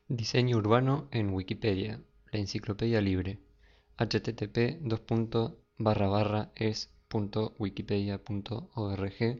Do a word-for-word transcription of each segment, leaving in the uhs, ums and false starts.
Diseño urbano en Wikipedia, la enciclopedia libre. http dos barra barra es punto wikipedia punto org.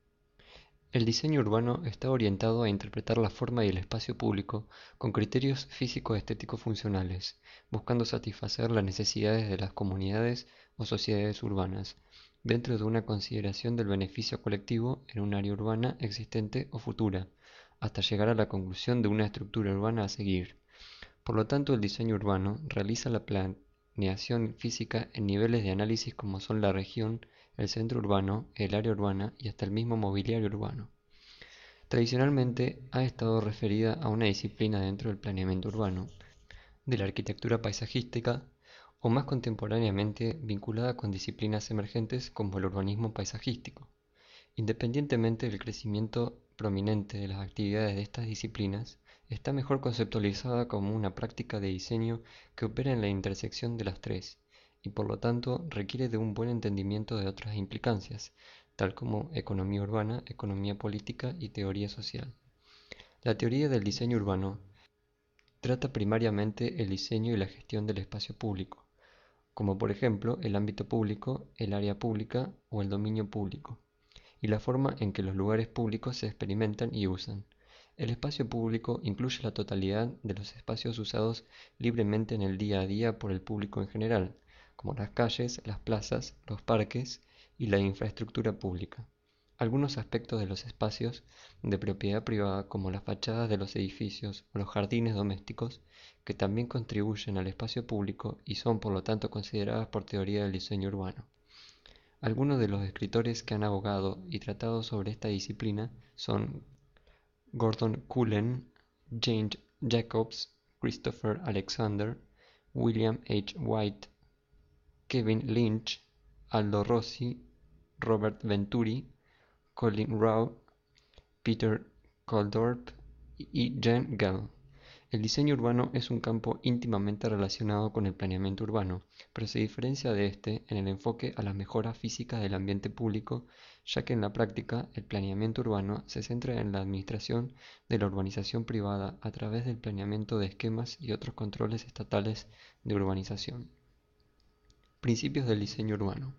El diseño urbano está orientado a interpretar la forma y el espacio público con criterios físico-estéticos funcionales, buscando satisfacer las necesidades de las comunidades o sociedades urbanas, dentro de una consideración del beneficio colectivo en un área urbana existente o futura, hasta llegar a la conclusión de una estructura urbana a seguir. Por lo tanto, el diseño urbano realiza la planeación física en niveles de análisis como son la región, el centro urbano, el área urbana y hasta el mismo mobiliario urbano. Tradicionalmente ha estado referida a una disciplina dentro del planeamiento urbano, de la arquitectura paisajística, o más contemporáneamente vinculada con disciplinas emergentes como el urbanismo paisajístico. Independientemente del crecimiento prominente de las actividades de estas disciplinas, está mejor conceptualizada como una práctica de diseño que opera en la intersección de las tres, y por lo tanto requiere de un buen entendimiento de otras implicancias, tal como economía urbana, economía política y teoría social. La teoría del diseño urbano trata primariamente el diseño y la gestión del espacio público, como por ejemplo el ámbito público, el área pública o el dominio público, y la forma en que los lugares públicos se experimentan y usan. El espacio público incluye la totalidad de los espacios usados libremente en el día a día por el público en general, como las calles, las plazas, los parques y la infraestructura pública. Algunos aspectos de los espacios de propiedad privada, como las fachadas de los edificios o los jardines domésticos, que también contribuyen al espacio público y son por lo tanto consideradas por teoría del diseño urbano. Algunos de los escritores que han abogado y tratado sobre esta disciplina son Gordon Cullen, Jane Jacobs, Christopher Alexander, William H. White, Kevin Lynch, Aldo Rossi, Robert Venturi, Colin Rowe, Peter Coldorp y Jean Gell. El diseño urbano es un campo íntimamente relacionado con el planeamiento urbano, pero se diferencia de este en el enfoque a las mejoras físicas del ambiente público, ya que en la práctica el planeamiento urbano se centra en la administración de la urbanización privada a través del planeamiento de esquemas y otros controles estatales de urbanización. Principios del diseño urbano.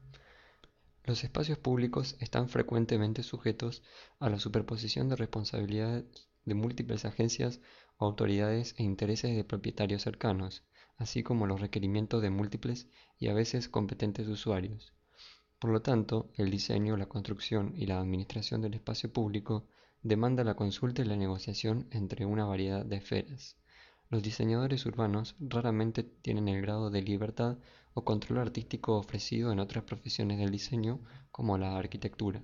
Los espacios públicos están frecuentemente sujetos a la superposición de responsabilidades de múltiples agencias, autoridades e intereses de propietarios cercanos, así como los requerimientos de múltiples y a veces competentes usuarios. Por lo tanto, el diseño, la construcción y la administración del espacio público demanda la consulta y la negociación entre una variedad de esferas. Los diseñadores urbanos raramente tienen el grado de libertad o control artístico ofrecido en otras profesiones del diseño, como la arquitectura.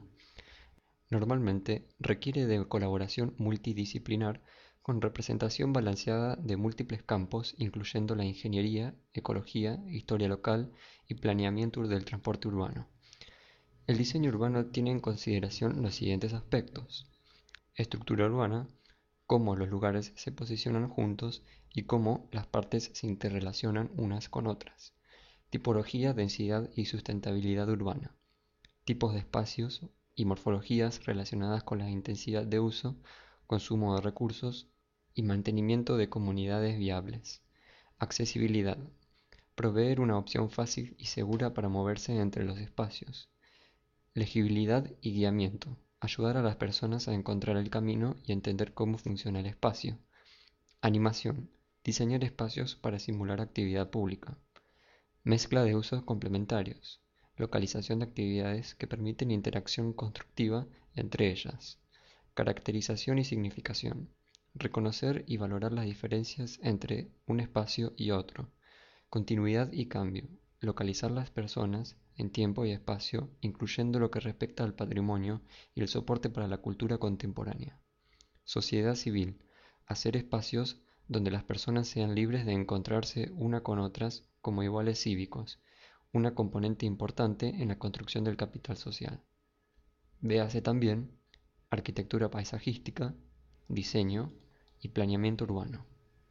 Normalmente requiere de colaboración multidisciplinar con representación balanceada de múltiples campos, incluyendo la ingeniería, ecología, historia local y planeamiento del transporte urbano. El diseño urbano tiene en consideración los siguientes aspectos: estructura urbana, cómo los lugares se posicionan juntos y cómo las partes se interrelacionan unas con otras; tipología, densidad y sustentabilidad urbana; tipos de espacios y morfologías relacionadas con la intensidad de uso, consumo de recursos y mantenimiento de comunidades viables; accesibilidad, proveer una opción fácil y segura para moverse entre los espacios; legibilidad y guiamiento, ayudar a las personas a encontrar el camino y entender cómo funciona el espacio; animación, diseñar espacios para simular actividad pública; mezcla de usos complementarios, localización de actividades que permiten interacción constructiva entre ellas; caracterización y significación, reconocer y valorar las diferencias entre un espacio y otro; continuidad y cambio, localizar las personas en tiempo y espacio, incluyendo lo que respecta al patrimonio y el soporte para la cultura contemporánea; sociedad civil, hacer espacios donde las personas sean libres de encontrarse una con otras como iguales cívicos, una componente importante en la construcción del capital social. Véase también arquitectura paisajística, diseño y planeamiento urbano.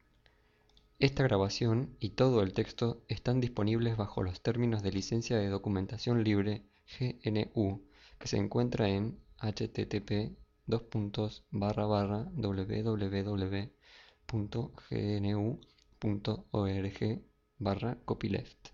Esta grabación y todo el texto están disponibles bajo los términos de licencia de documentación libre G N U, que se encuentra en http dos barra barra www punto g n u punto org barra copyleft.